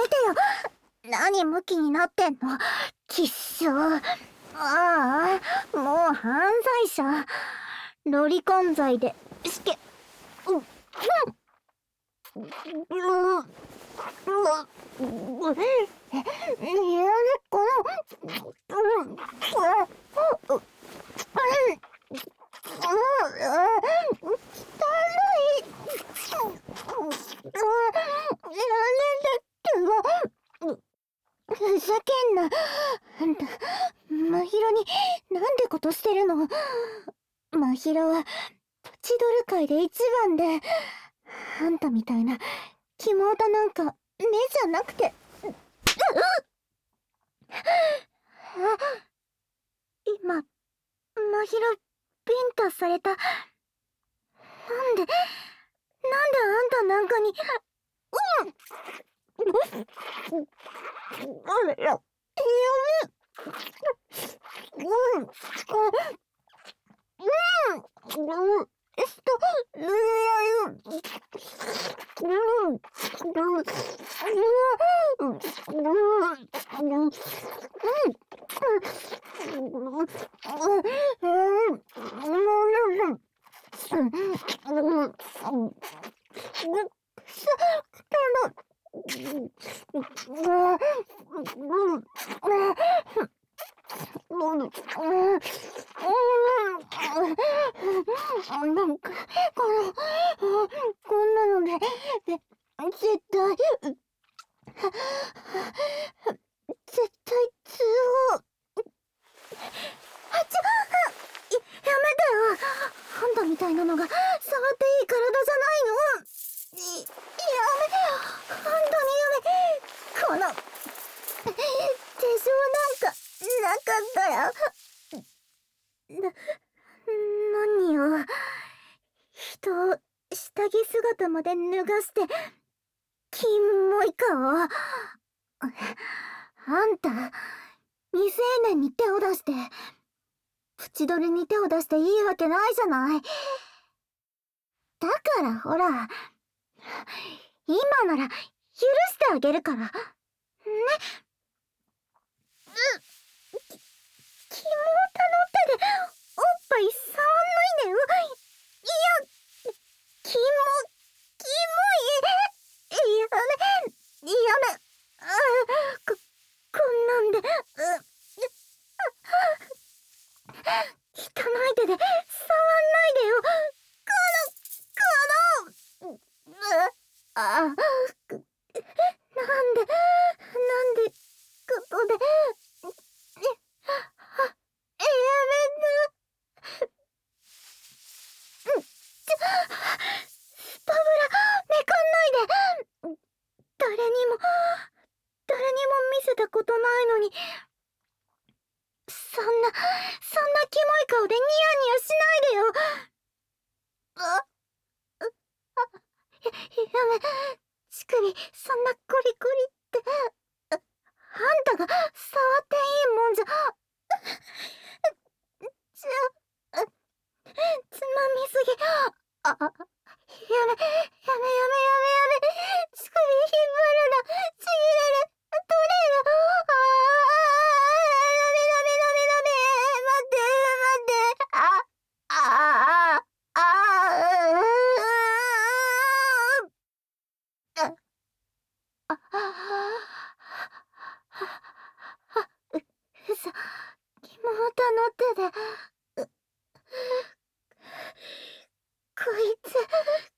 めてよ。何ムキになってんの。きっしょ。ああ、もう犯罪者。ロリコン罪で死刑。このふざけんな。あんた、まひろになんてことしてるの。まひろはプチドル界で一番で、あんたみたいなキモオタなんか目じゃなくて。今、まひろビンタされた。なんであんたなんかに。やめ。なんか、こんなので、絶対、絶対通報。やめてよ。あんたみたいなのが触っていい体じゃないの。やめてよ。本当にやめ。この手錠なんかなかったら。何よ。人を下着姿まで脱がしてキモい顔。あんた未成年に手を出して、プチドルに手を出していいわけないじゃない。だからほら、今なら許してあげるからね。キモオタの手でおっぱい触んないでよ。いや、キモい。やめ。こんなんで、汚い手で触んないでよ。なんでことで、やめな。スパブラ、めかんないで。誰にも見せたことないのに、そんなキモい顔でニヤニヤしないでよ。やめ。乳首、そんなコリコリって。あんたが触っていいもんじゃ。つまみすぎ。やめ。乳首引っ張るな。ちぎれる。取れる。ダメ。待って。嘘。妹の手で。こいつ。